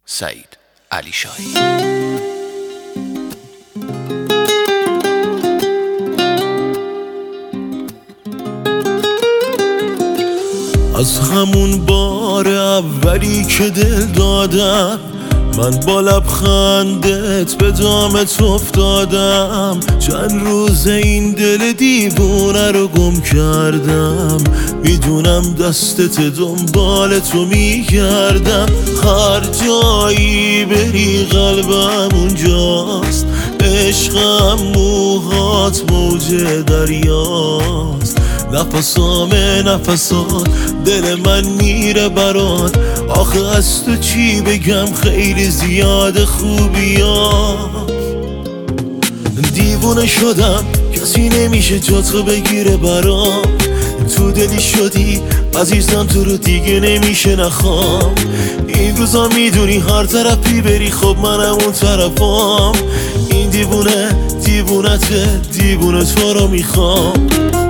سعید علیشایی. از همون بار اولی که دل دادم، من با لبخندت به دامت افتادم. چند روز این دل دیوونه رو گم کردم، میدونم دستت دنبال تو میگردم. هر جایی بری قلبم اونجاست، عشقم موهات موج دریاست. نفسامه نفسات دل من میره برات، آخه از تو چی بگم خیلی زیاد خوبیات. دیوونه شدم کسی نمیشه جاتو بگیره برام، تو دلی شدی عزیزم تو رو دیگه نمیشه نخوام. این روزا میدونی هر طرفی بری خب منم اون طرفام. این دیوونه دیوونته، دیوونه تو رو میخوام.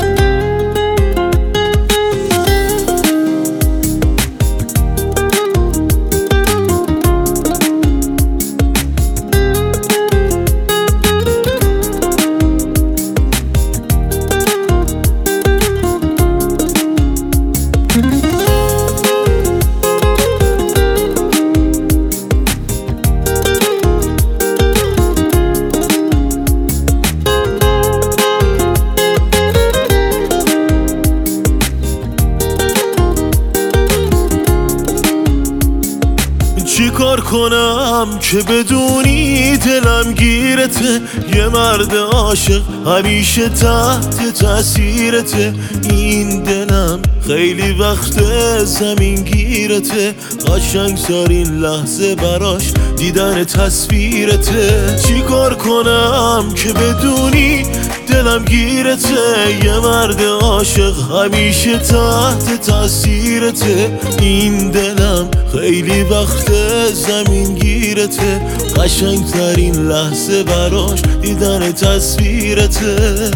چی کار کنم که بدونی دلم گیرته؟ یه مرد عاشق همیشه تحت تاثیرته. این دلم خیلی وقت زمین گیرته، قشنگ ترین لحظه براش دیدن تصویرته. چی کار کنم که بدونی دلم گیرته؟ یه مرد عاشق همیشه تحت تاثیرته. این دلم خیلی وقت زمین گیرته، قشنگ ترین لحظه براش دیدن تصویرته.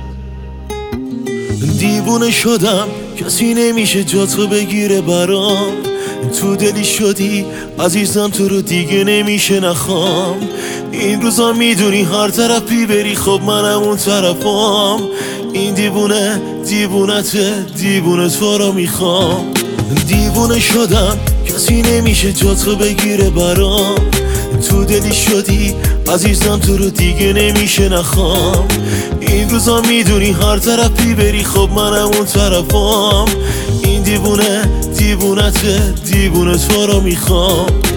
دیوونه شدم کسی نمیشه جاتو بگیره برام، تو دلی شدی عزیزم تو رو دیگه نمیشه نخوام. این روزا میدونی هر طرفی بری خب منم اون طرفام. این دیوونه دیوونته، دیوونه تو رو میخوام. دیوونه شدم کسی نمیشه جاتو بگیره برام، تو دلی شدی عزیزم تو رو دیگه نمیشه نخوام. این روزا میدونی هر طرفی بری خب منم اون طرفام. این دیوونه دیوونته، دیوونه تو رو میخوام.